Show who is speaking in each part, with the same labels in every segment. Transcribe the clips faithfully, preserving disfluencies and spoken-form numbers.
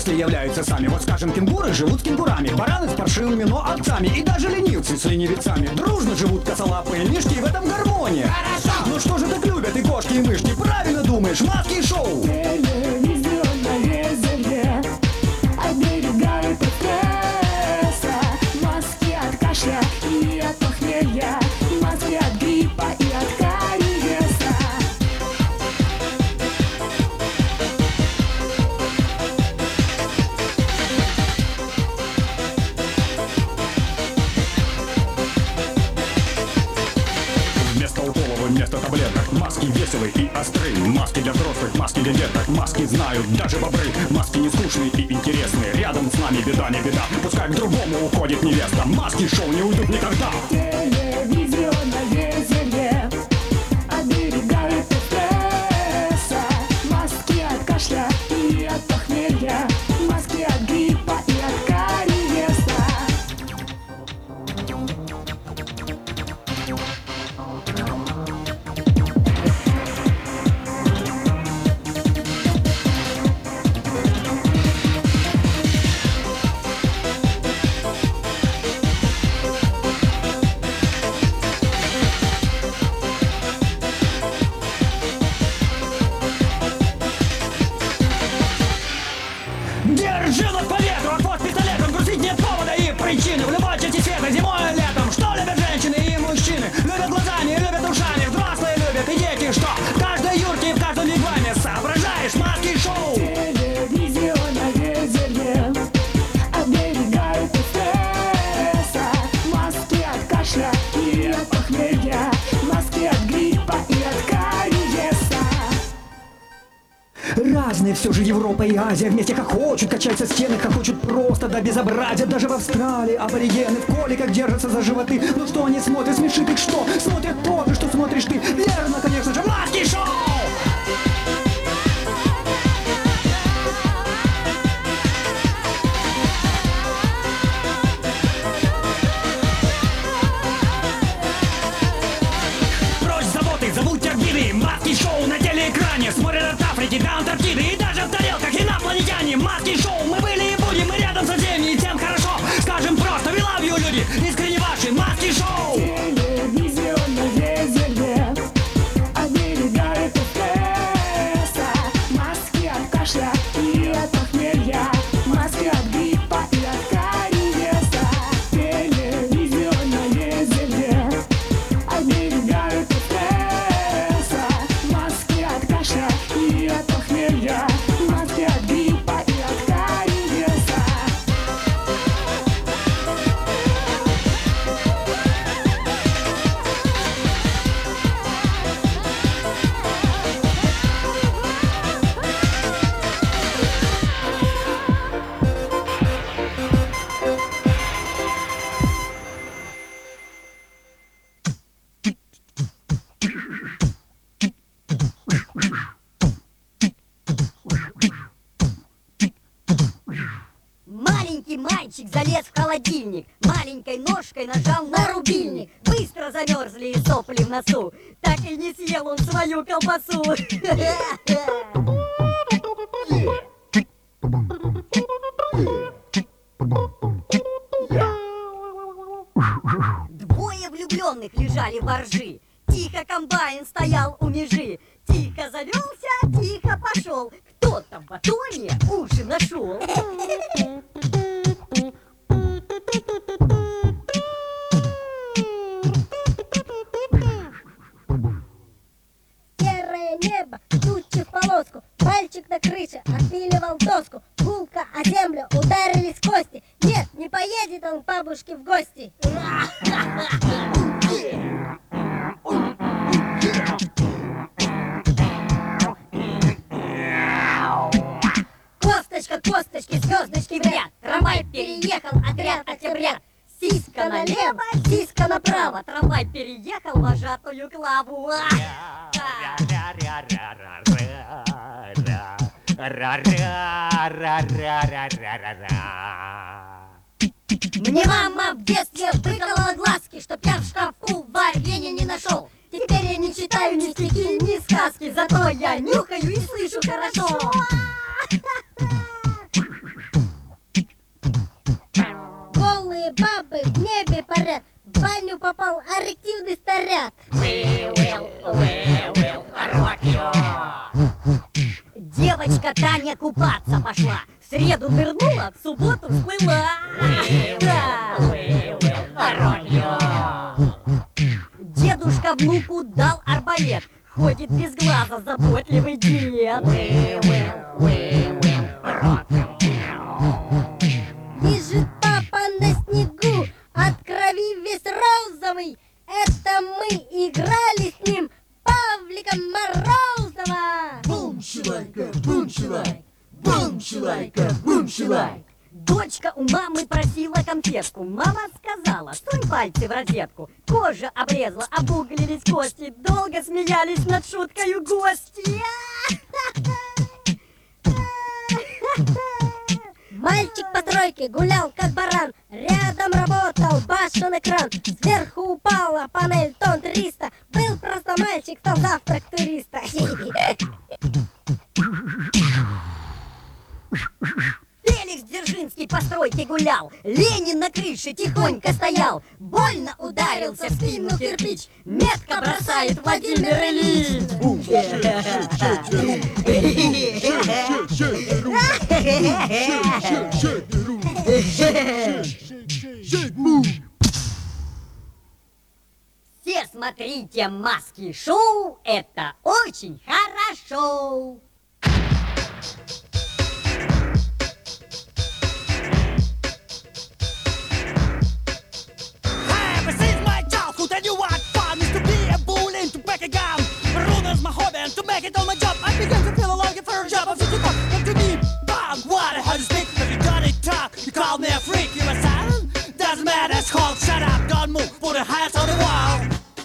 Speaker 1: если являются сами. Вот скажем, кенгуры живут с кенгурами, бараны с паршивыми, но отцами. И даже ленивцы с ленивецами дружно живут косолапые мишки, в этом гармония. Хорошо! Ну что же так любят и кошки, и мышки? Правильно думаешь, маски и шоу!
Speaker 2: Телевизионное зелье оберегает от стресса, маски от кашля и от похмелья, маски от гриппа и от кариеса.
Speaker 1: Вместо уколов, вместо таблеток маски веселые и острые. Маски для взрослых, маски для деток. Маски знают даже бобры. Маски не скучные и интересные. Рядом с нами беда не беда. Пускай к другому уходит невеста. Маски шоу не уйдут никогда.
Speaker 2: Телевизионное зелье оберегает от стресса, маски от кашля и от похмелья, маски от гриппа и от кариеса.
Speaker 1: Держи над по ветру, отвод пистолетом. Грузить нет повода и причины. В любой части света, зимой и летом. Что любят женщины и мужчины? Любят глазами, любят ушами. Взрослые любят и дети, что? В каждой юрте и в каждом вигваме. Соображаешь, маски шоу.
Speaker 2: Телевизионное зелье оберегает от стресса, маски от кашля и от похмелья, маски от гриппа и от кариеса.
Speaker 1: Разные все же Европа и Азия вместе хохочут, качаются стены, хохочут просто до безобразия. Даже в Австралии аборигены в коликах держатся за животы. Ну что они смотрят, смешит их что? Смотрят то же, что смотришь ты. Верно, конечно же, маски шоу! Прочь заботы, забудьте обиды. Маски шоу на телеэкране. Смотрят от Африки до Антарктиды. И даже в тарелках инопланетяне. Маски шоу, мы были и будем, мы рядом со всеми, и тем хорошо. Скажем просто, we love you, люди. Искренне ваши, маски шоу.
Speaker 2: Телевизионное зелье оберегает от стресса, маски от кашля и от похмелья, маски от гриппа и от кариеса. Телевизионное зелье оберегает от стресса, маски от кашля и от похмелья, маски от гриппа и от кариеса.
Speaker 3: Маленький мальчик залез в холодильник, маленькой ножкой нажал на рубильник. Быстро замерзли и сопли в носу, так и не съел он свою колбасу. Двое влюбленных лежали во ржи. Тихо комбайн стоял у межи. Тихо завелся, тихо пошел. Кто-то в батоне уши нашел.
Speaker 4: Серое небо, тучи в полоску, мальчик на крыше отпиливал доску. Гулко о землю ударились кости. Нет, не поедет он к бабушке в гости.
Speaker 3: Косточка, косточки, звездочки в ряд. Трамвай переехал, отряд октябрят. Сиська налево, сиська направо. Трамвай переехал вожатую Клаву. Мне мама в детстве выколола глазки, чтоб я в шкафу варенья не нашел. Теперь я не читаю ни стихи, ни сказки, зато я нюхаю и слышу хорошо.
Speaker 4: попал эрективный снаряд.
Speaker 3: Девочка Таня купаться пошла, в среду нырнула, в субботу всплыла. Да. Дедушка внуку дал арбалет, ходит без глаза заботливый дед.
Speaker 4: Лежит папа на снегу, от крови весь розовый. Это мы играли с ним Павликом Морозова.
Speaker 1: Бум-щелайка, бум-щелай, бум-щелайка, бум-щелай.
Speaker 3: Дочка у мамы просила конфетку. Мама сказала, сунь пальцы в розетку. Кожа обрезала, обуглились кости. Долго смеялись над шуткою гости.
Speaker 4: Мальчик по стройке гулял как баран. Рядом работал башенный кран. Сверху упала панель тон триста. Был просто мальчик, стал завтрак туриста.
Speaker 3: Феликс Дзержинский по стройке гулял. Ленин на крыше тихонько стоял. Больно ударился в спину кирпич. Метко бросает Владимир Ильич. Все смотрите маски шоу, это очень хорошо.
Speaker 1: Hey, this is my childhood and you want fun is to be a bull and to pack a gun. Runners my hobby and to make it on my job. I began to feel like a first job of city cop. Come to me, bang, what how to speak. If you got it talk, you call me a freak. You are silent, doesn't matter, it's called shut up, don't move, put your hands on the wall.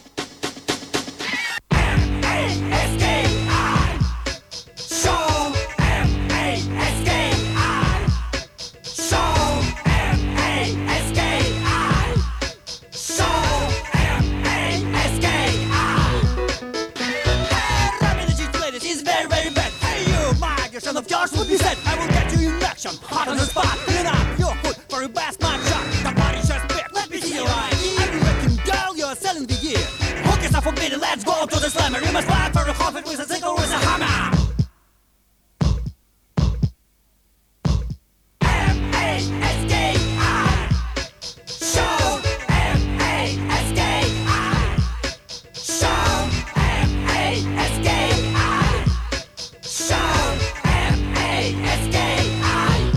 Speaker 1: M A S K I Show M A S K I Show M A S K I Show M A S K I Hey, rubbing the cheeks, ladies, is very, very bad. Hey, you, my your son of yours would be said. I will get you in action, hot on the spot. Clean up your foot for your best man shot. The body just back, let me see your eyes. I'm a wrecking girl, you're selling the year. Hook is not forbidden, let's go to the slammer. You must fight for a coffin with a sickle with a hammer. M A S K I Show M A S K I Show M A S K I Show M A S K I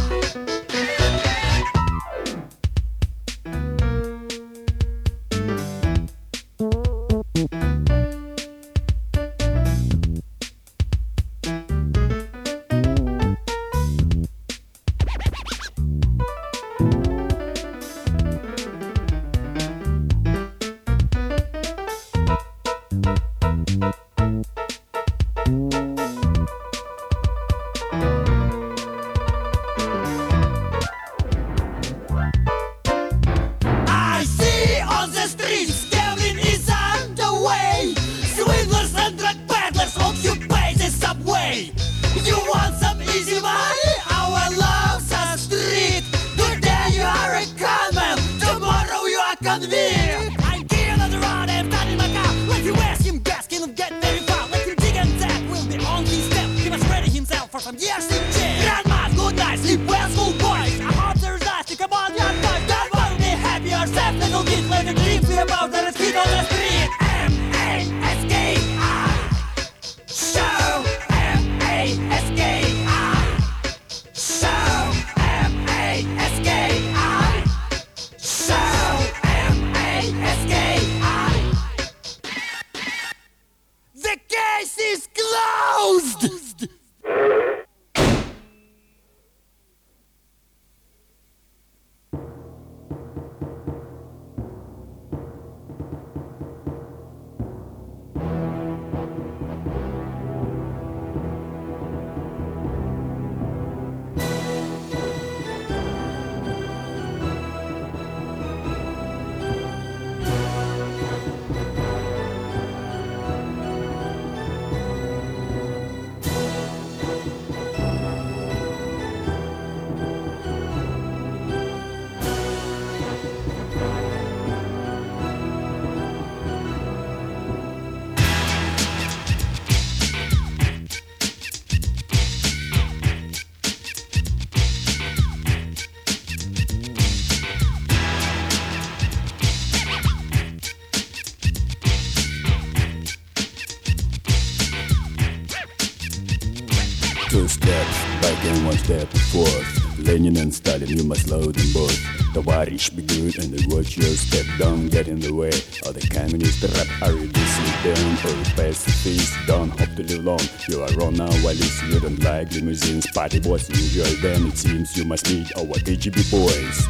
Speaker 1: I see on the streets gambling is underway. Swindlers and drug peddlers occupy the subway. You want some easy money? Our love's a street. Today you are a conman, tomorrow you are convict. I'm keen on the road, I'm starting my car. Let you ask him, gas can get very far. Let him dig and that will be on his step. He must ready himself for some years in jail. Grandma, good night, sleep well, school boys. I hope there's nice to come on your boys. Don't worry, happy yourself, little kid. Let the dreams be about the kid on the street. M A S K I Show M A S K I Show M A S K I Show M A S K I The case is closed!
Speaker 5: Two steps back and one step forth. Lenin and Stalin, you must load them both. Товарищ, be good and watch your step. Don't get in the way of the communist rap. Are you dissident or you pacifist? Don't hope to live long. You are wrong now, at least you don't like limousines. Party boys enjoy, then it seems you must meet our K G B boys.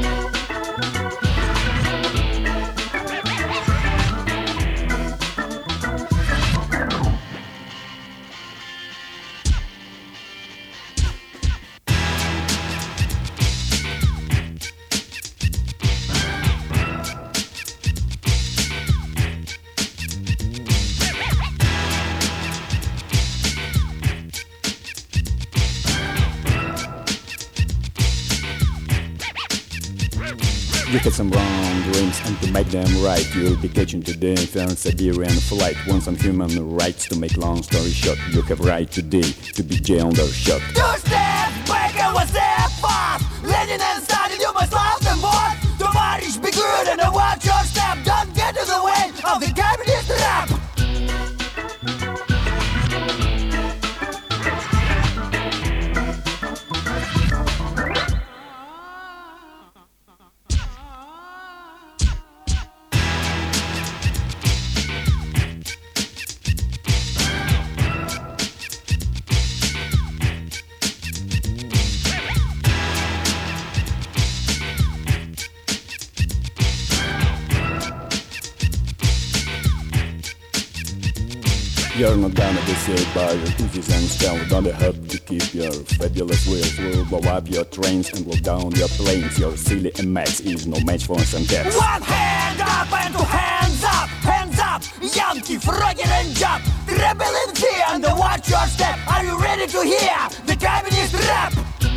Speaker 5: You had some wrong dreams, and to make them right, you'll be catching today Trans-Siberian flight. Want some human rights, to make long story short, you have right today to be jailed or shot.
Speaker 1: Two steps back and one step fast. Lenin and Stalin, you must love them both. Товарищ, be good and watch your step. Don't get in the way of the communist rap.
Speaker 5: You're not gonna be saved by your Uzis and style. Don't have to keep your fabulous wheels. Will blow up your trains and blow down your planes. Your silly M X is no match for some cats.
Speaker 1: One hand up and two hands up, hands up, Yankee, Frogger and Jump. Treble in fear and watch your step. Are you ready to hear the communist rap?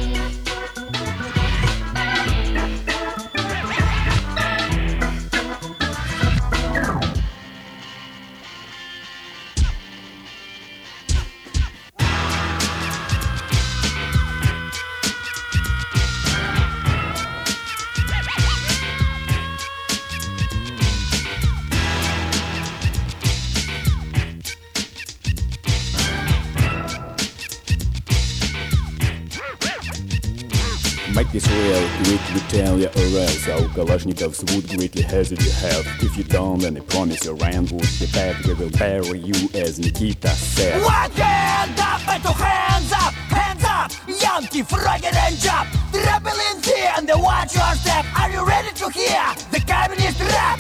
Speaker 5: Make this real, quick, we tell ya or else our Kalashnikovs would greatly hazard your health. If you don't, then I promise your Ryan would be back. We will bury you, as Nikita said.
Speaker 1: One hand up and two hands up, hands up, Yankee, Frogger and Jump. Treble in fear and watch your step. Are you ready to hear the communist rap?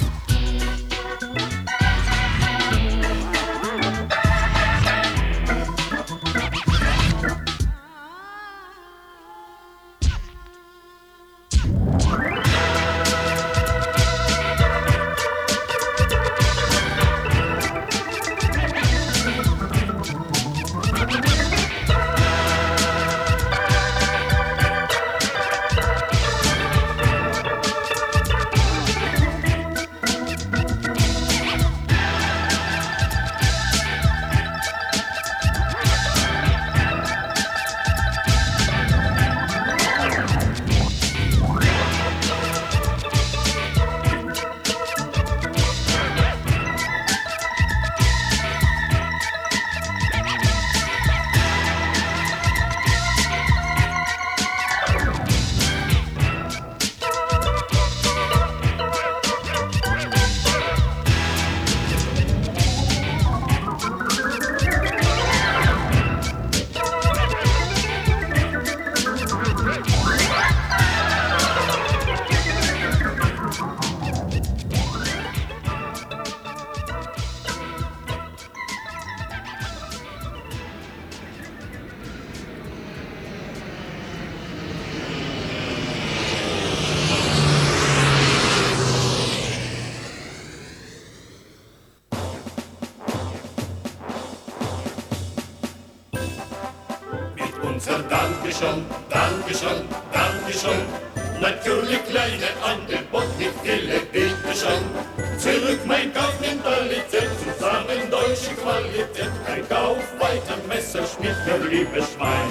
Speaker 6: Unser Dankeschön, Dankeschön, Dankeschön. Natürlich kleine Angebot, nicht viele, bitteschön. Zurück mein Kaufmentalität, zusammen deutsche Qualität. Ein Kauf weiter Messerschmidt, mein liebes Schwein.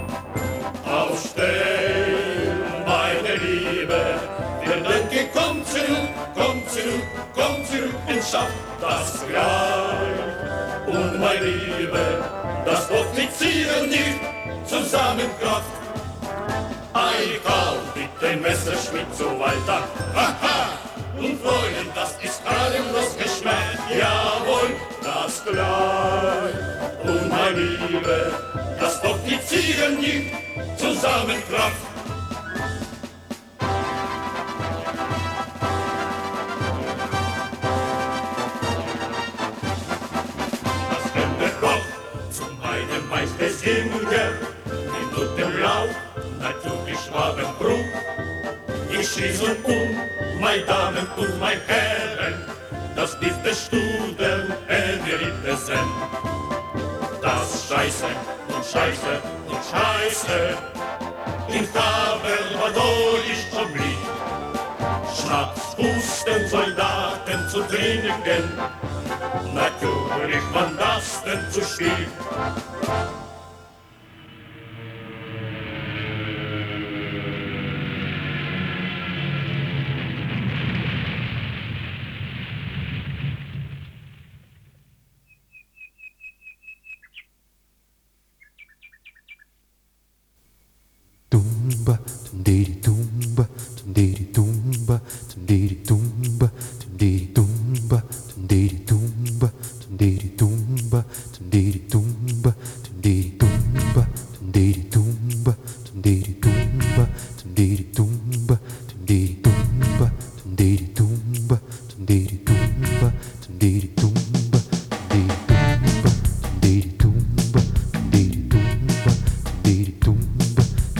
Speaker 6: Aufstehen, meine Liebe, wir denken, komm zurück, komm zurück, komm zurück und schaff das gleich. Und meine Liebe, das Offizieren nicht zusammenkraft. Eikal mit dem Messerschmidt so weiter. Haha! Und Freunde, das ist tadellos Geschmack. Jawohl, das gleich. Und mein Liebe, das Offizieren nicht zusammenkraft. Singer, Minutenblau, natürlich Schwabenbrut. Ich schieße um, meine Damen und meine Herren, das ist der Studel, Emerite sind. Das Scheiße und Scheiße und Scheiße, in Tabel war deutlich schon blieb. Schnaps, Husten, Soldaten zu trinken, natürlich wann das denn zu spielen.
Speaker 7: Tumba, tumdiri tumba, tumdiri tumba, tumdiri tumba, tumdiri tumba, tumdiri tumba, tumdiri tumba, tumdiri tumba, tumdiri tumba, tumdiri tumba, tumdiri tumba, tumdiri tumba, tumdiri tumba, tumdiri tumba, tumdiri tumba, tumdiri tumba, tumdiri tumba, tumdiri tumba, tumdiri tumba, tumdiri tumba.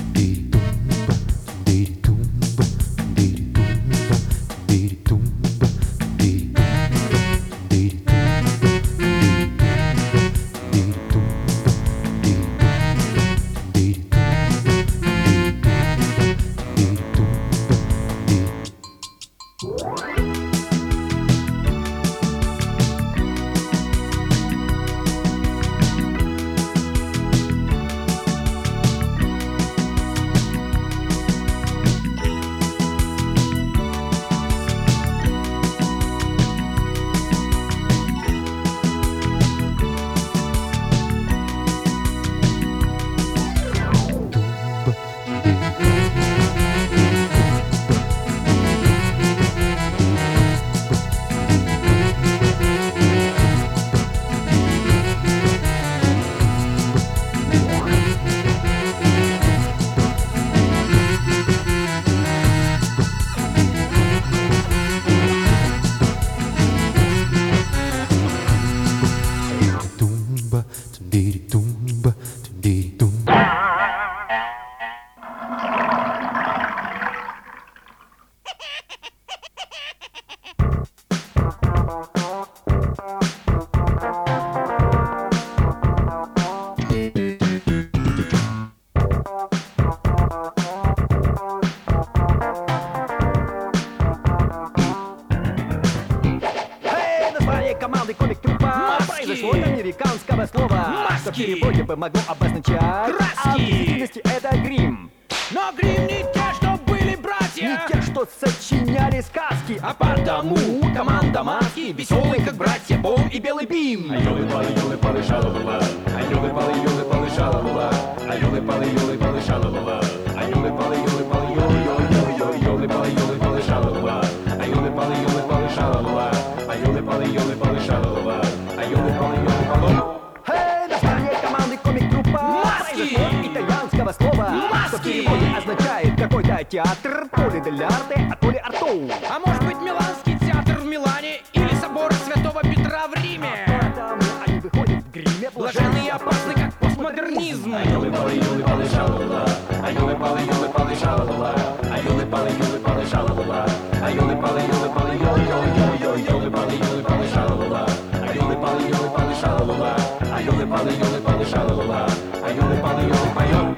Speaker 8: Что в переводе бы могло обозначать
Speaker 1: Краски!
Speaker 8: А в действительности это грим.
Speaker 1: Но грим не те, что были братья,
Speaker 8: Не те, что сочиняли сказки,
Speaker 1: а потому команда маски, веселые как братья Бом и Белый Бим.
Speaker 6: А ёлы-палы, ёлы-палы, шалалала, а ёлы-палы, ёлы-палы, шалалала, а ёлы-палы, ёлы-палы, шалалала, а ёлы-палы, ёлы-палы, ёлы-ёлы-ёлы, ёлы-палы, ёлы-палы, шалалала, а ёлы-палы, ёлы-палы, шалалала, а ёлы-палы, ёлы-палы, шалалала, а ёлы-палы, ёлы-палы.
Speaker 8: Эй, название команды комик-группа
Speaker 1: Маски!
Speaker 8: произошло от итальянского слова,
Speaker 1: Маски!
Speaker 8: что в переводе означает какой-то театр, то ли дель арте, а то ли арту.
Speaker 1: А может быть Миланский театр в Милане или собор Святого Петра в Риме?
Speaker 8: Поэтому они выходят в гриме
Speaker 1: Блаженные и опасны, как постмодернизм.
Speaker 6: А ёлы-палы, ёлы-палы, шалалала, а ёлы-палы, ёлы-палы, шалалала, а ёлы-палы, ёлы-палы, шалалала, а ёлы-палы, ёлы-палы, ёлы-ёлы-ёлы, ёлы-палы, ёлы-палы, шалалала, а ёлы-палы, ёлы-палы, шалалала, а ёлы-палы, ёлы-палы, шалалала, а ёлы-палы, ёлы-палы.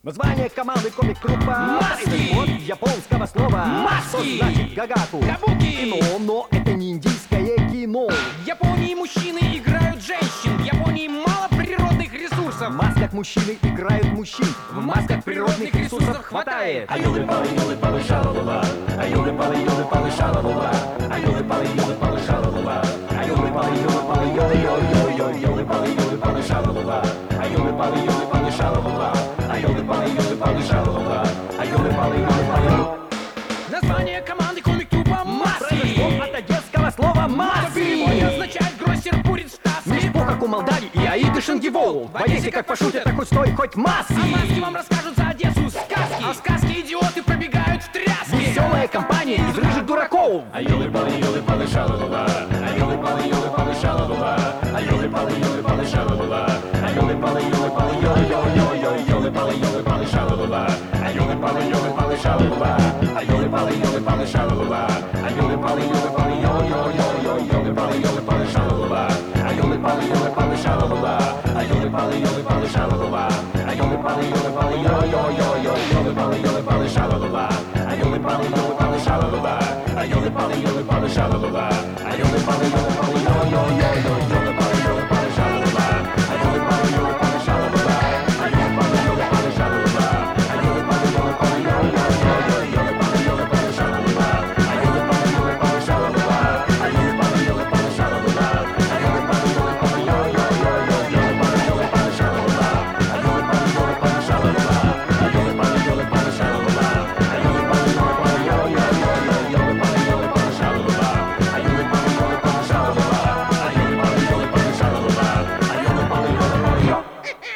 Speaker 8: Название команды комик-труппа
Speaker 1: Маски!
Speaker 8: от японского слова
Speaker 1: Маски!
Speaker 8: что значит гагаку.
Speaker 1: Кабуки!
Speaker 8: Кино, но это не индийское кино.
Speaker 1: В Японии мужчины играют женщин. В Японии мало природных ресурсов.
Speaker 8: В масках мужчины играют мужчин.
Speaker 1: В масках природных ресурсов хватает.
Speaker 6: А ёлы-палы, ёлы-палы, шалалала. А ёлы-палы, ёлы-палы, шалалала. А ёлы-палы, ёлы-палы, шалалала. А ёлы-палы, ёлы-палы, ёлы-ёлы-ёлы-ёлы. Ёлы-палы, ёлы-палы, шалалала. А ёлы-палы, ёлы-палы, шалалала. А ёлы-палы, ёлы-палы, шалалала. А ёлы-палы, ёлы-палы.
Speaker 1: Название команды комик-труппа Маски.
Speaker 8: Произошло от одесского слова
Speaker 1: В
Speaker 8: маски.
Speaker 1: переводе означает гроссер курит в
Speaker 8: Не
Speaker 1: Штасе.
Speaker 8: спор, как у Молдавии и Аиды Шенгивол. В Одессе как пошутят, так хоть стой, хоть маски.
Speaker 1: А маски вам расскажут за Одессу сказки. А сказки идиоты пробегают в тряске.
Speaker 8: Веселая компания из рыжих дураков.
Speaker 6: А ёлы-палы, ёлы-палы, шалалала. А ёлы-палы, ёлы-палы, шалалала. А ёлы-палы, ёлы-палы, шалалала. А ёлы-палы, ёлы-палы, ёлы-ёлы-ёлы-ёлы. Ёлы-палы, ёлы-палы, шалалала. А ёлы-палы, ёлы-палы, шалалала. А ёлы-палы, ёлы-палы, шалалала. А ёлы-палы, ёлы-палы, ёлы-ёлы-ёлы-ёлы. Ёлы-палы, ёлы-палы, шалалала. А ёлы-палы, ёлы-палы, шалалала. А ёлы-палы, ёлы-палы, шалалала. А ёлы-палы, ёлы-палы, ёлы-ёлы-ёлы-ёлы. Ёлы-палы, ёлы-палы, шалалала. А ёлы-палы, ёлы-палы, шалалала. А ёлы-палы, ёлы-палы, шалалала. А ёлы-палы, ёлы-палы, ёлы-ёлы-ёлы-ёлы. Ёлы-палы, ёлы-палы, шалалала. А ёлы-палы, ёлы-палы, шалалала. А ёлы-палы, ёлы-палы, шалалала. А ёлы-палы, ёлы-палы, ёлы-ёлы-ёлы-ёлы. Ёлы-палы, ёлы-палы, шалалала. А ёлы-палы, ёлы-палы, шалалала. А ёлы-палы, ёлы-палы, шалалала. А ёлы-палы, ёлы-палы, ёлы-ёлы-ёлы-ёлы. Ёлы-палы, ёлы-палы, шалалала. А ёлы-палы, ёлы-палы, шалалала. А ёлы-палы, ёлы-палы, шалалала. А ёлы-палы, ёлы-палы, ёлы-ёлы-ёлы-ёлы. Ёлы-палы, ёлы-палы, шалалала. А ёлы-палы, ёлы-палы, шалалала. А ёлы-палы, ёлы-палы, шалалала. А ёлы-палы, ёлы-палы, ёлы.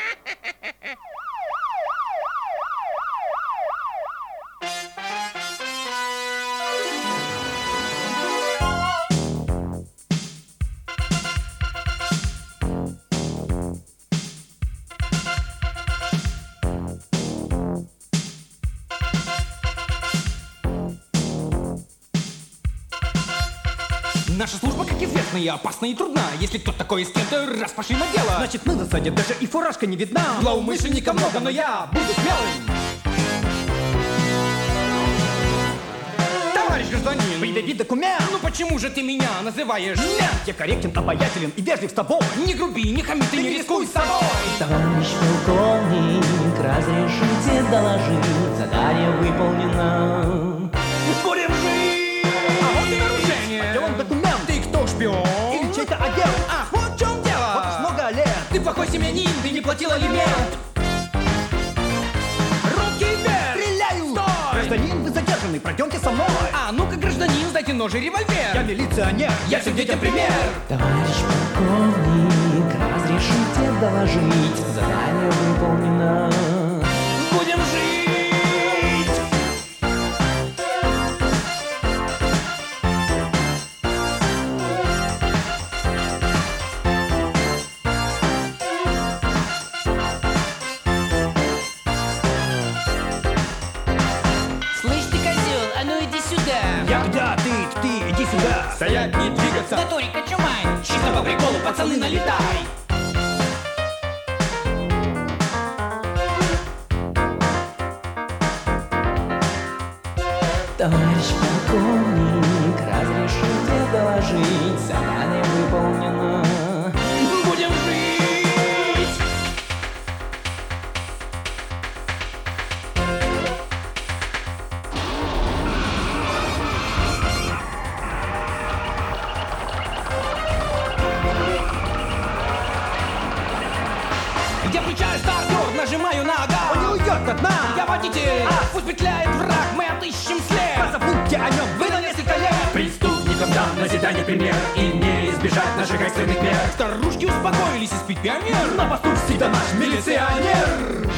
Speaker 1: Наша служба, как известно, и опасна и трудна. Если кто такой с кем-то, раз пошли на дело.
Speaker 8: Значит, мы на засаде, даже и фуражка не видна.
Speaker 1: Злоумышленника много, но я буду смелым. Товарищ гражданин,
Speaker 8: Предъяви документ.
Speaker 1: ну почему же ты меня называешь мент?
Speaker 8: Я корректен, обаятелен и вежлив с тобой.
Speaker 1: Не груби, не хами, ты не рискуй с собой.
Speaker 9: Товарищ полковник, разрешите доложить, задание выполнено.
Speaker 1: Будем жить! А вот и нарушение.
Speaker 8: Где он документ?
Speaker 1: Ты кто, шпион?
Speaker 8: Или чей-то агент?
Speaker 1: Ах, вот в чем дело.
Speaker 8: Вот уж много лет.
Speaker 1: Ты плохой семьянин, ты не платил алимент. Руки вверх!
Speaker 8: Стреляю!
Speaker 1: Стой!
Speaker 8: Гражданин, вы задержаны, пройдемте со мной.
Speaker 1: А ну-ка, гражданин, сдайте нож и револьвер.
Speaker 8: Я милиционер.
Speaker 1: Я всем детям пример.
Speaker 9: Товарищ полковник, разрешите доложить, задание выполнено.
Speaker 1: Будем жить!
Speaker 10: Слышь ты, козел, а ну иди сюда.
Speaker 8: Я где? Ты, ты, иди сюда.
Speaker 1: Стоять, не двигаться.
Speaker 10: Моторика чумай, чисто по приколу, пацаны, налетай.
Speaker 9: Товарищ полковник, разрешите доложить, задание выполнено.
Speaker 1: Будем жить! Я включаю стартер, нажимаю на газ.
Speaker 8: Он не уйдет от нас.
Speaker 1: Я водитель, пусть петляет враг, мы отыщем след.
Speaker 8: Забудьте о нем.
Speaker 1: Вы на несколько лет.
Speaker 6: Преступникам дам назидание пример. И не избежать наших экстренных мер.
Speaker 1: Старушки успокоились и спит пионер.
Speaker 8: На посту всегда наш милиционер.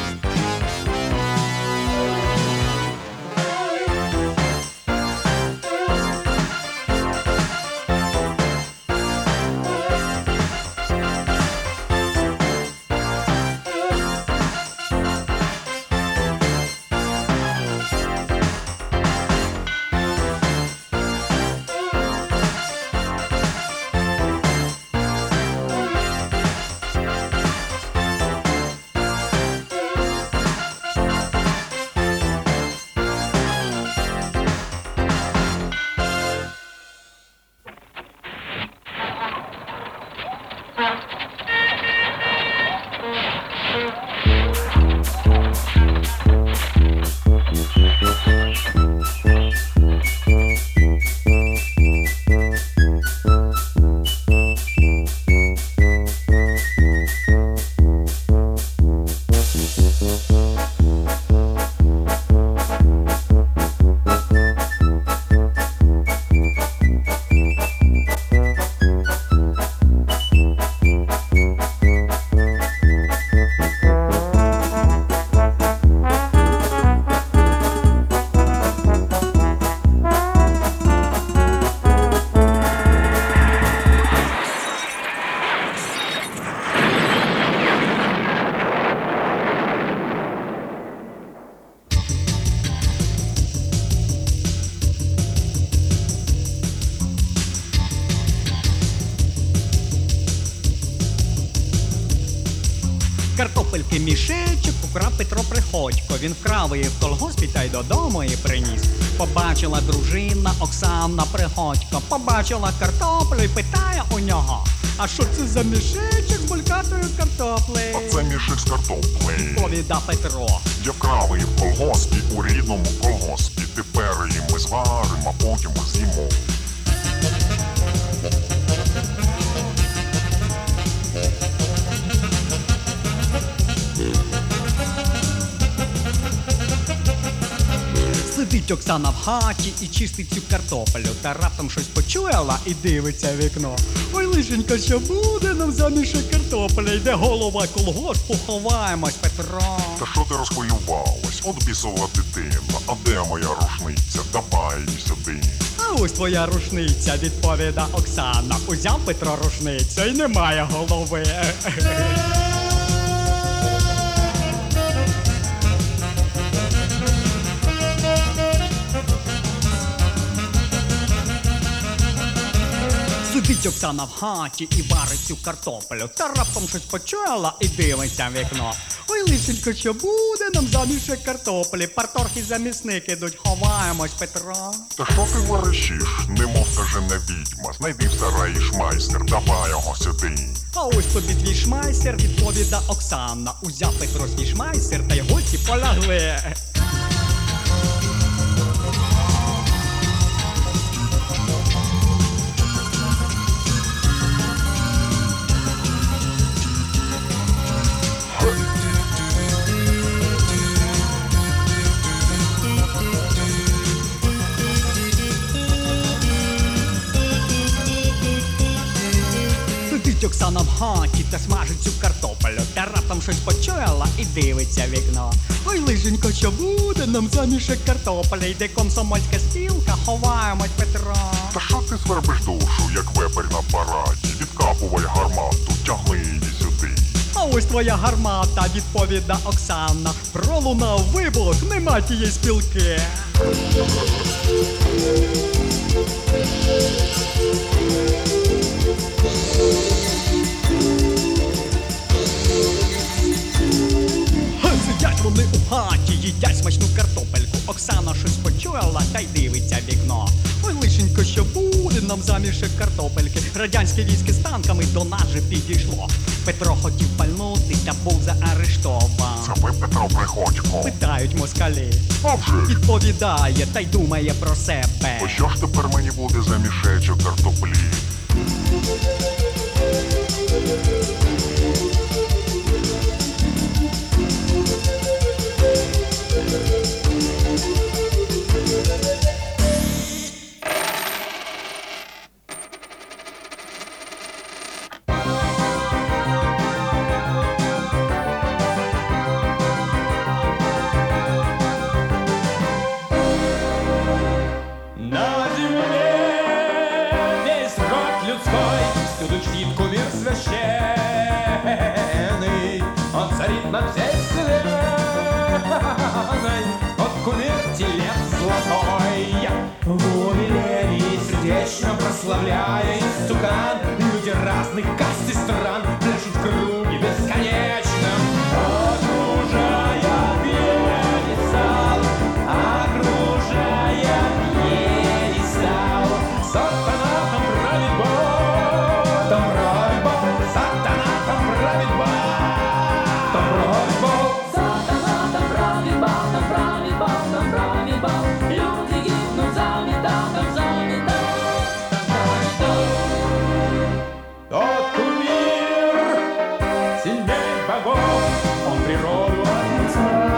Speaker 1: Картопельки мішечок украв Петро Приходько. Він вкрав її в колгоспі та й додому її приніс. Побачила дружина Оксана Приходько. Побачила картоплю і питає у нього: а що це за мішечок з булькатою картоплею?
Speaker 11: А це мішек з картоплею,
Speaker 1: повідав Петро.
Speaker 11: Я вкрав її в колгоспі, у рідному колгоспі. Тепер її ми зваримо, а потім ми з'їмо.
Speaker 1: Сидить Оксана в хаті і чистить цю картоплю. Та раптом щось почуяла і дивиться в вікно. Ой, лишенько, що буде нам замішок картопля? Йде голова колгоспу, ховаємось, Петро.
Speaker 11: Та що ти розхвилювалась? От бісова дитина, а де моя рушниця? Давай її сюди.
Speaker 1: А ось твоя рушниця, відповіда Оксана. Узяв Петро рушницю і немає голови. Сидить Оксана в хаті і варить цю картоплю. Та раптом щось почула і дивиться в вікно. Ой, лишенько, що буде нам замішок картоплі? Парторг і замісник ідуть, ховаємось, Петро.
Speaker 11: Та що ти верещиш? Немов скажена відьма. Знайди в сараї шмайстер, давай його сюди.
Speaker 1: А ось тобі твій шмайстер, відповіда Оксана. Узяв Петро свій шмайстер та й гості полягли. Сидить Оксана в хаті та смажить цю картоплю. Та раптом щось почуяла і дивиться в вікно. Ой, лишенько, що буде нам замішок картоплі? Йде комсомольська спілка, ховаємось, Петро.
Speaker 11: Та що ти свербиш душу, як вепер на параді? Відкапувай гармату, тягни її сюди.
Speaker 1: А ось твоя гармата, відповіда Оксана. Пролунав вибух, нема тієї спілки. Сидять вони у хаті, їдять смачну картопельку. Оксана щось почула та й дивиться в вікно. Ой, лишенько, що буде нам замішок картопельки? Радянське військо з танками до нас же підійшло. Петро хотів пальнути та був заарештований.
Speaker 11: Це ви, Петро Приходько?
Speaker 1: Питають москалі.
Speaker 11: А вже ж.
Speaker 1: Відповідає та й думає про себе.
Speaker 11: О, що ж тепер мені буде за мішечок картоплі?
Speaker 9: На земле весь род людской всюду чтит кумир священный. Он царит над всей вселенной, от кумир телец золотой. В умилении сердечно прославляя истукан, люди разных каст и стран пляшут в круге бесконечном, окружая пьедестал, окружая пьедестал. Сатана там правит Бог, там правит Бог, сатана там правит Бог, там правит Бог.
Speaker 12: Сатана там правит Бог, там правит Бог, там правит Бог. Люди гибнут за металл, там за металл, там правит Бог.
Speaker 9: Тот кумир сильней богов, он природу отмечает.